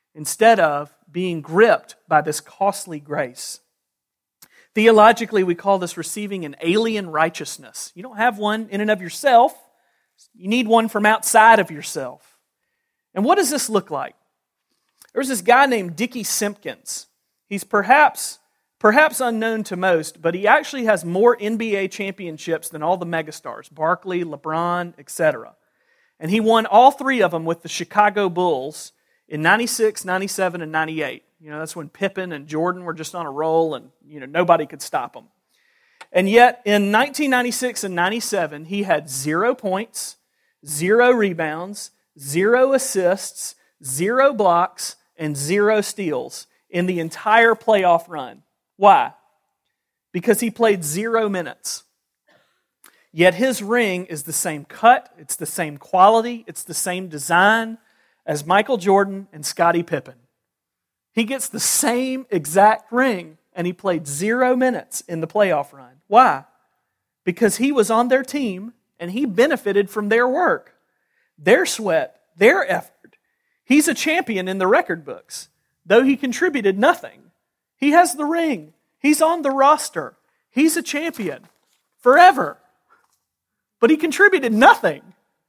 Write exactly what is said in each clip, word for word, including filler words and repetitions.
instead of being gripped by this costly grace. Theologically, we call this receiving an alien righteousness. You don't have one in and of yourself. You need one from outside of yourself. And what does this look like? There's this guy named Dickie Simpkins. He's perhaps, perhaps unknown to most, but he actually has more N B A championships than all the megastars, Barkley, LeBron, et cetera. And he won all three of them with the Chicago Bulls in ninety-six, ninety-seven, and ninety-eight. You know, that's when Pippen and Jordan were just on a roll and, you know, nobody could stop them. And yet, in nineteen ninety-six and ninety-seven, he had zero points, zero rebounds, zero assists, zero blocks, and zero steals in the entire playoff run. Why? Because he played zero minutes. Yet his ring is the same cut, it's the same quality, it's the same design as Michael Jordan and Scottie Pippen. He gets the same exact ring, and he played zero minutes in the playoff run. Why? Because he was on their team, and he benefited from their work, their sweat, their effort. He's a champion in the record books, though he contributed nothing. He has the ring. He's on the roster. He's a champion forever. But he contributed nothing.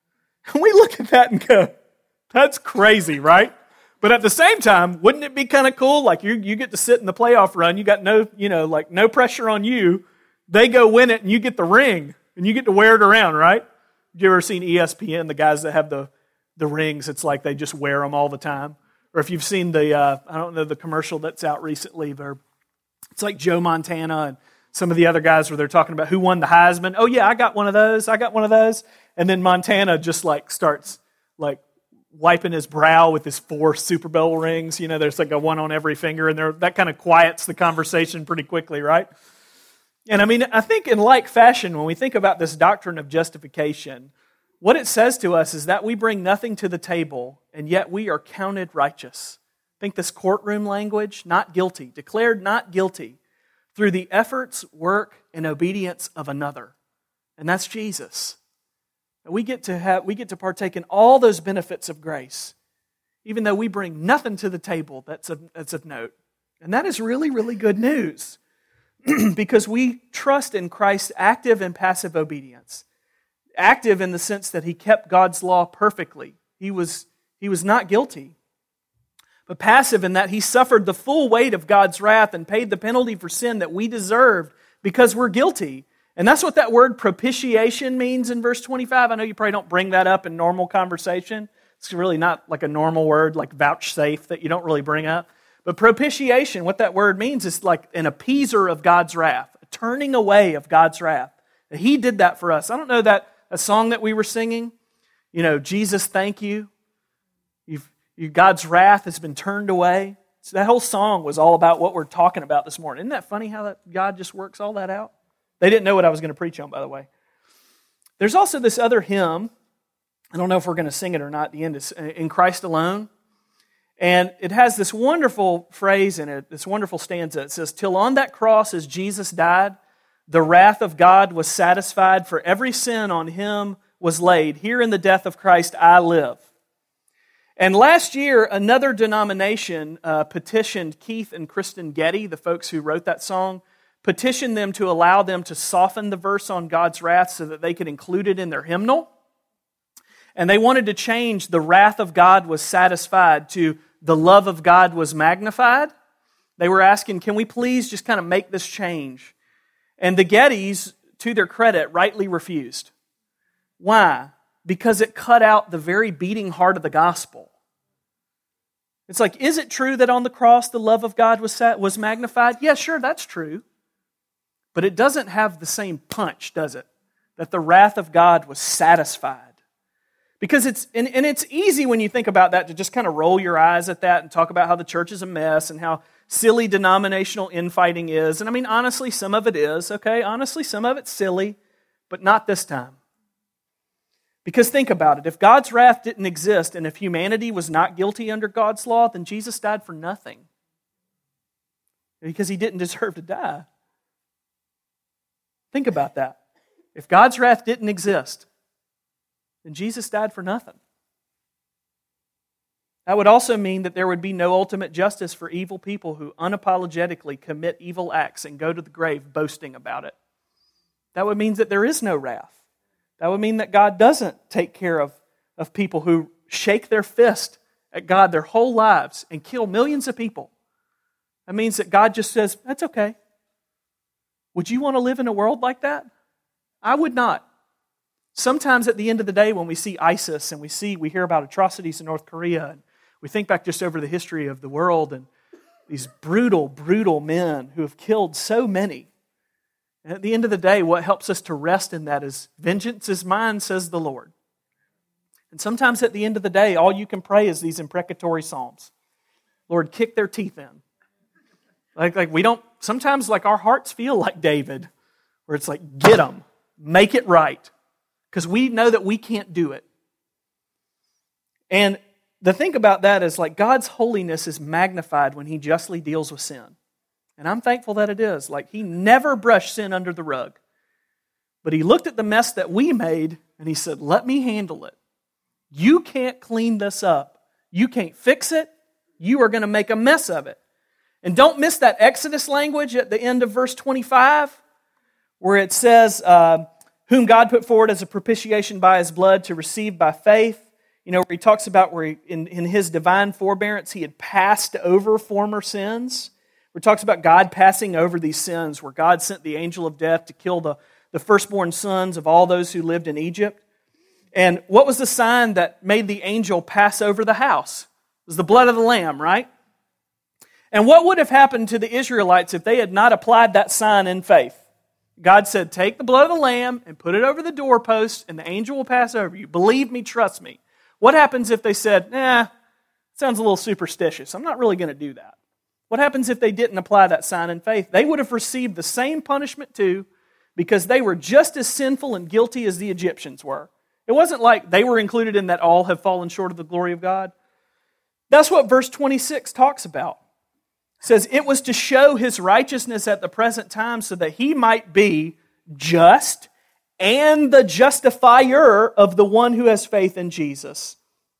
And we look at that and go, that's crazy, right? But at the same time, wouldn't it be kind of cool? Like you, you get to sit in the playoff run. You got no, you know, like no pressure on you. They go win it, and you get the ring, and you get to wear it around, right? Have you ever seen E S P N? The guys that have the the rings, it's like they just wear them all the time. Or if you've seen the, uh, I don't know the commercial that's out recently, but it's like Joe Montana and some of the other guys where they're talking about who won the Heisman. Oh yeah, I got one of those. I got one of those. And then Montana just like starts like wiping his brow with his four Super Bowl rings. You know, there's like a one on every finger, and there that kind of quiets the conversation pretty quickly, right? And I mean, I think in like fashion, when we think about this doctrine of justification, what it says to us is that we bring nothing to the table, and yet we are counted righteous. Think this courtroom language, not guilty, declared not guilty through the efforts, work, and obedience of another. And that's Jesus. We get to have, we get to partake in all those benefits of grace, even though we bring nothing to the table that's of, that's of note. And that is really, really good news because we trust in Christ's active and passive obedience. Active in the sense that he kept God's law perfectly. He was, he was not guilty. But passive in that he suffered the full weight of God's wrath and paid the penalty for sin that we deserved because we're guilty. And that's what that word propitiation means in verse twenty-five. I know you probably don't bring that up in normal conversation. It's really not like a normal word like vouchsafe that you don't really bring up. But propitiation, what that word means is like an appeaser of God's wrath, a turning away of God's wrath. He did that for us. I don't know that a song that we were singing, you know, Jesus, thank you. You've, you, God's wrath has been turned away. So that whole song was all about what we're talking about this morning. Isn't that funny how that God just works all that out? They didn't know what I was going to preach on, by the way. There's also this other hymn. I don't know if we're going to sing it or not at the end. It's In Christ Alone. And it has this wonderful phrase in it, this wonderful stanza. It says, till on that cross as Jesus died, the wrath of God was satisfied, for every sin on him was laid. Here in the death of Christ I live. And last year, another denomination uh, petitioned Keith and Kristen Getty, the folks who wrote that song, petitioned them to allow them to soften the verse on God's wrath so that they could include it in their hymnal. And they wanted to change the wrath of God was satisfied to the love of God was magnified. They were asking, can we please just kind of make this change? And the Gettys, to their credit, rightly refused. Why? Because it cut out the very beating heart of the gospel. It's like, is it true that on the cross the love of God was was magnified? Yeah, sure, that's true. But it doesn't have the same punch, does it? That the wrath of God was satisfied. Because it's, and, and it's easy when you think about that to just kind of roll your eyes at that and talk about how the church is a mess and how silly denominational infighting is. And I mean, honestly, some of it is, okay? Honestly, some of it's silly, but not this time. Because think about it. If God's wrath didn't exist and if humanity was not guilty under God's law, then Jesus died for nothing. Because he didn't deserve to die. Think about that. If God's wrath didn't exist, then Jesus died for nothing. That would also mean that there would be no ultimate justice for evil people who unapologetically commit evil acts and go to the grave boasting about it. That would mean that there is no wrath. That would mean that God doesn't take care of, of people who shake their fist at God their whole lives and kill millions of people. That means that God just says, that's okay. Would you want to live in a world like that? I would not. Sometimes at the end of the day when we see ISIS and we see, we hear about atrocities in North Korea, and we think back just over the history of the world and these brutal, brutal men who have killed so many. And at the end of the day, what helps us to rest in that is, vengeance is mine, says the Lord. And sometimes at the end of the day, all you can pray is these imprecatory psalms. Lord, kick their teeth in. Like, like we don't, sometimes like our hearts feel like David, where it's like, get them, make it right. Because we know that we can't do it. And the thing about that is like God's holiness is magnified when He justly deals with sin. And I'm thankful that it is. Like He never brushed sin under the rug. But He looked at the mess that we made and He said, let me handle it. You can't clean this up. You can't fix it. You are going to make a mess of it. And don't miss that Exodus language at the end of verse twenty-five, where it says, uh, whom God put forward as a propitiation by His blood to receive by faith. You know, where He talks about where he, in, in His divine forbearance He had passed over former sins. Where it talks about God passing over these sins, where God sent the angel of death to kill the, the firstborn sons of all those who lived in Egypt. And what was the sign that made the angel pass over the house? It was the blood of the Lamb, right? And what would have happened to the Israelites if they had not applied that sign in faith? God said, take the blood of the Lamb and put it over the doorpost and the angel will pass over you. Believe me, trust me. What happens if they said, nah, sounds a little superstitious. I'm not really going to do that. What happens if they didn't apply that sign in faith? They would have received the same punishment too, because they were just as sinful and guilty as the Egyptians were. It wasn't like they were included in that all have fallen short of the glory of God. That's what verse twenty-six talks about. It says, it was to show His righteousness at the present time so that He might be just and the justifier of the one who has faith in Jesus.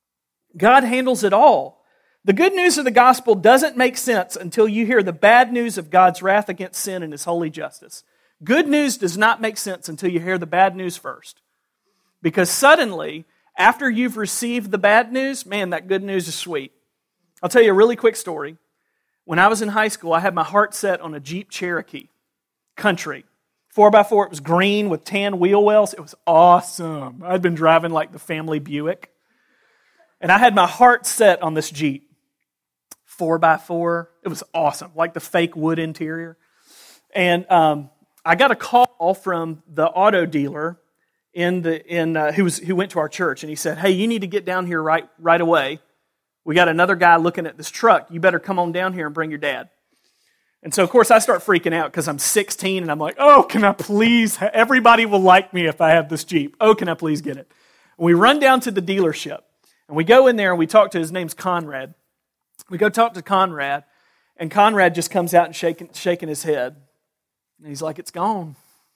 God handles it all. The good news of the gospel doesn't make sense until you hear the bad news of God's wrath against sin and His holy justice. Good news does not make sense until you hear the bad news first. Because suddenly, after you've received the bad news, man, that good news is sweet. I'll tell you a really quick story. When I was in high school, I had my heart set on a Jeep Cherokee Country. four by four, it was green with tan wheel wells. It was awesome. I'd been driving like the family Buick. And I had my heart set on this Jeep. four by four. It was awesome, like the fake wood interior. And um, I got a call from the auto dealer in the in uh, who was who went to our church, and he said, "Hey, you need to get down here right right away. We got another guy looking at this truck. You better come on down here and bring your dad." And so, of course, I start freaking out because I'm sixteen, and I'm like, "Oh, can I please? Everybody will like me if I have this Jeep. Oh, can I please get it?" And we run down to the dealership, and we go in there and we talk to his name's Conrad. We go talk to Conrad, and Conrad just comes out and shaking shaking his head, and he's like, "It's gone.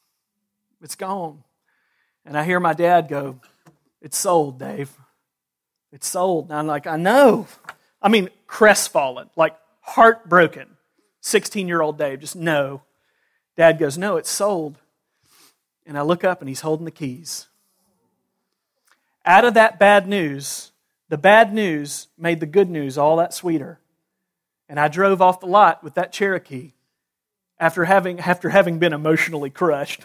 It's gone." And I hear my dad go, "It's sold, Dave. It's sold." And I'm like, "I know." I mean, crestfallen, like heartbroken. sixteen-year-old Dave, just no. Dad goes, "No, it's sold." And I look up and he's holding the keys. Out of that bad news, the bad news made the good news all that sweeter. And I drove off the lot with that Cherokee after having, after having been emotionally crushed.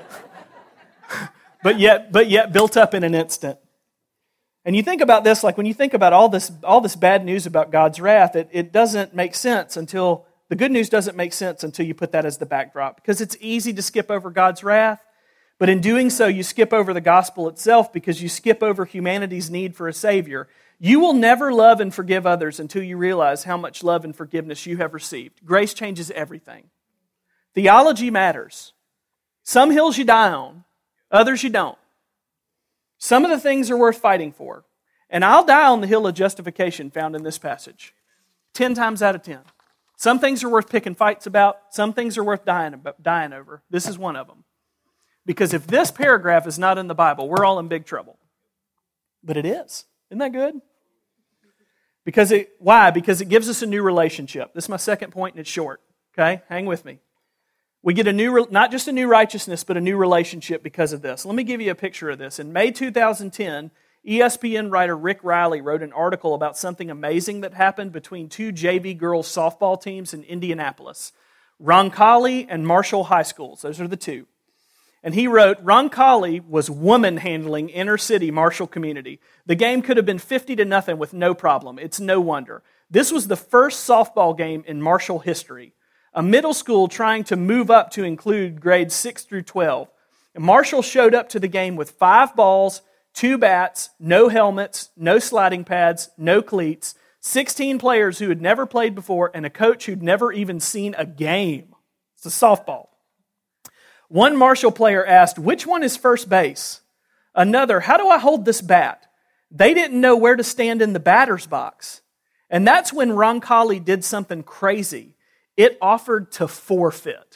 But yet, but yet built up in an instant. And you think about this, like when you think about all this, all this bad news about God's wrath, it, it doesn't make sense until, the good news doesn't make sense until you put that as the backdrop. Because it's easy to skip over God's wrath, but in doing so, you skip over the gospel itself because you skip over humanity's need for a Savior. You will never love and forgive others until you realize how much love and forgiveness you have received. Grace changes everything. Theology matters. Some hills you die on. Others you don't. Some of the things are worth fighting for. And I'll die on the hill of justification found in this passage. Ten times out of ten. Some things are worth picking fights about. Some things are worth dying, about, dying over. This is one of them. Because if this paragraph is not in the Bible, we're all in big trouble. But it is. Isn't that good? Because it, why? Because it gives us a new relationship. This is my second point, and it's short. Okay, hang with me. We get a new, not just a new righteousness, but a new relationship because of this. Let me give you a picture of this. In May two thousand ten, E S P N writer Rick Riley wrote an article about something amazing that happened between two J V girls softball teams in Indianapolis, Roncalli and Marshall High Schools. Those are the two. And he wrote, Roncalli was woman-handling inner-city Marshall community. The game could have been fifty to nothing with no problem. It's no wonder. This was the first softball game in Marshall history. A middle school trying to move up to include grades six through twelve. And Marshall showed up to the game with five balls, two bats, no helmets, no sliding pads, no cleats, sixteen players who had never played before, and a coach who'd never even seen a game. It's a softball. One Marshall player asked, which one is first base? Another, how do I hold this bat? They didn't know where to stand in the batter's box. And that's when Roncalli did something crazy. It offered to forfeit.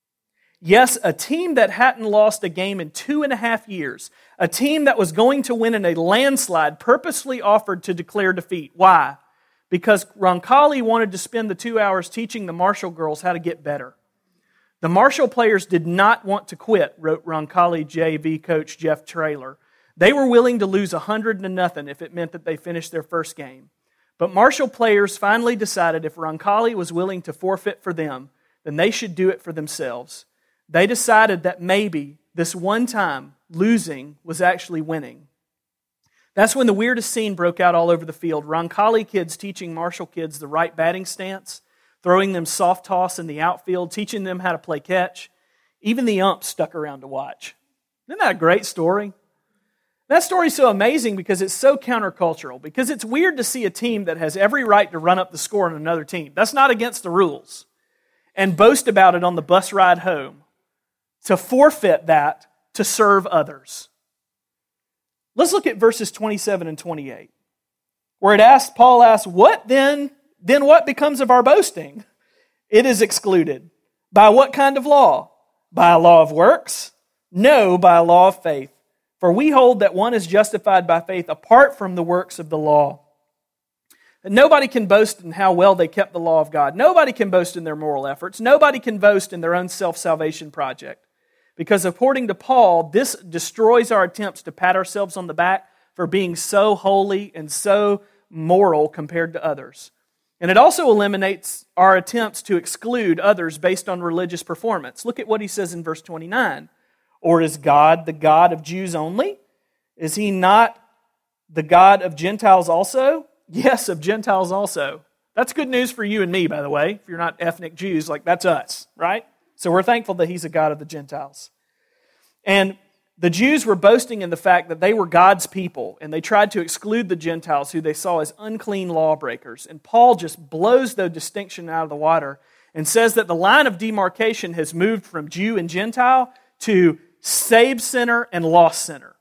Yes, a team that hadn't lost a game in two and a half years, a team that was going to win in a landslide, purposely offered to declare defeat. Why? Because Roncalli wanted to spend the two hours teaching the Marshall girls how to get better. The Marshall players did not want to quit, wrote Roncalli J V coach Jeff Traylor. They were willing to lose one hundred to nothing if it meant that they finished their first game. But Marshall players finally decided if Roncalli was willing to forfeit for them, then they should do it for themselves. They decided that maybe this one time losing was actually winning. That's when the weirdest scene broke out all over the field. Roncalli kids teaching Marshall kids the right batting stance, throwing them soft toss in the outfield, teaching them how to play catch. Even the umps stuck around to watch. Isn't that a great story? That story's so amazing because it's so countercultural, because it's weird to see a team that has every right to run up the score on another team. That's not against the rules. And boast about it on the bus ride home. To forfeit that to serve others. Let's look at verses twenty-seven and twenty-eight, where it asks, Paul asks, what then, then what becomes of our boasting? It is excluded. By what kind of law? By a law of works? No, by a law of faith. For we hold that one is justified by faith apart from the works of the law. And nobody can boast in how well they kept the law of God. Nobody can boast in their moral efforts. Nobody can boast in their own self-salvation project. Because according to Paul, this destroys our attempts to pat ourselves on the back for being so holy and so moral compared to others. And it also eliminates our attempts to exclude others based on religious performance. Look at what he says in verse twenty-nine. Or is God the God of Jews only? Is He not the God of Gentiles also? Yes, of Gentiles also. That's good news for you and me, by the way. If you're not ethnic Jews, like that's us, right? So we're thankful that He's a God of the Gentiles. And the Jews were boasting in the fact that they were God's people, and they tried to exclude the Gentiles who they saw as unclean lawbreakers. And Paul just blows the distinction out of the water and says that the line of demarcation has moved from Jew and Gentile to saved sinner and lost sinner.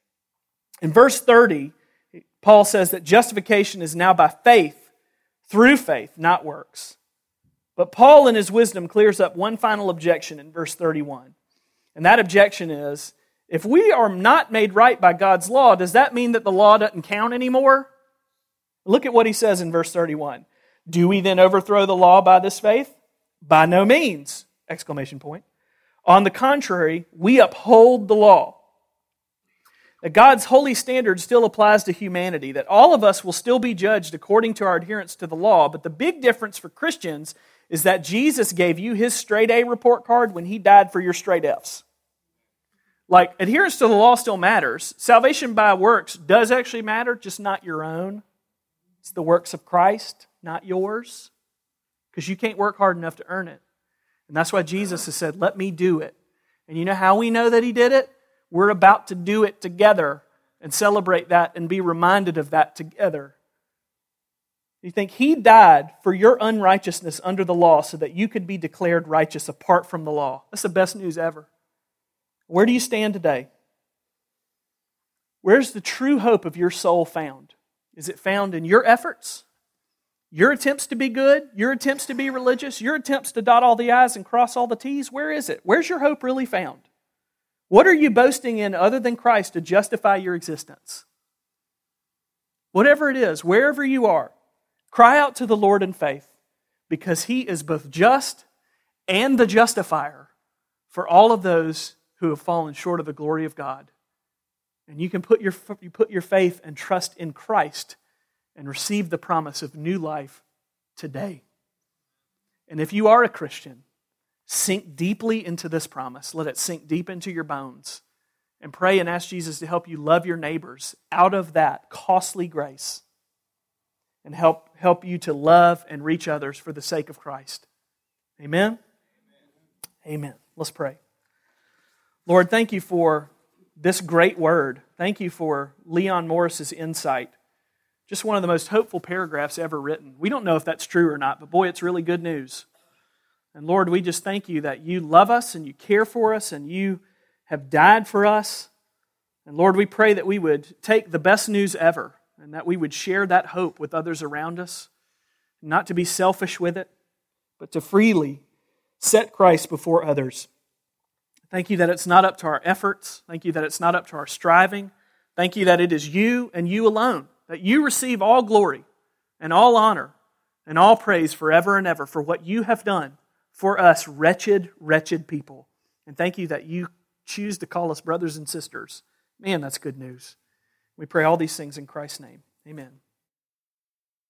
In verse thirty, Paul says that justification is now by faith, through faith, not works. But Paul in his wisdom clears up one final objection in verse thirty-one. And that objection is, if we are not made right by God's law, does that mean that the law doesn't count anymore? Look at what he says in verse thirty-one. Do we then overthrow the law by this faith? By no means! Exclamation point. On the contrary, we uphold the law. That God's holy standard still applies to humanity, that all of us will still be judged according to our adherence to the law, but the big difference for Christians is that Jesus gave you His straight A report card when He died for your straight Fs. Like, adherence to the law still matters. Salvation by works does actually matter, just not your own. It's the works of Christ, not yours, because you can't work hard enough to earn it. And that's why Jesus has said, let me do it. And you know how we know that He did it? We're about to do it together and celebrate that and be reminded of that together. You think He died for your unrighteousness under the law so that you could be declared righteous apart from the law. That's the best news ever. Where do you stand today? Where's the true hope of your soul found? Is it found in your efforts? Your attempts to be good? Your attempts to be religious? Your attempts to dot all the I's and cross all the T's? Where is it? Where's your hope really found? What are you boasting in other than Christ to justify your existence? Whatever it is, wherever you are, Cry out to the Lord in faith, because He is both just and the justifier for all of those who have fallen short of the glory of God. And you can put your, you put your faith and trust in Christ and receive the promise of new life today. And if you are a Christian, sink deeply into this promise. Let it sink deep into your bones. And pray and ask Jesus to help you love your neighbors out of that costly grace. And help, help you to love and reach others for the sake of Christ. Amen? Amen. Amen. Let's pray. Lord, thank you for this great word. Thank you for Leon Morris's insight. Just one of the most hopeful paragraphs ever written. We don't know if that's true or not, but boy, it's really good news. And Lord, we just thank you that you love us and you care for us and you have died for us. And Lord, we pray that we would take the best news ever and that we would share that hope with others around us, not to be selfish with it, but to freely set Christ before others. Thank you that it's not up to our efforts. Thank you that it's not up to our striving. Thank you that it is you and you alone, that you receive all glory and all honor and all praise forever and ever for what you have done for us wretched, wretched people. And thank you that you choose to call us brothers and sisters. Man, that's good news. We pray all these things in Christ's name. Amen.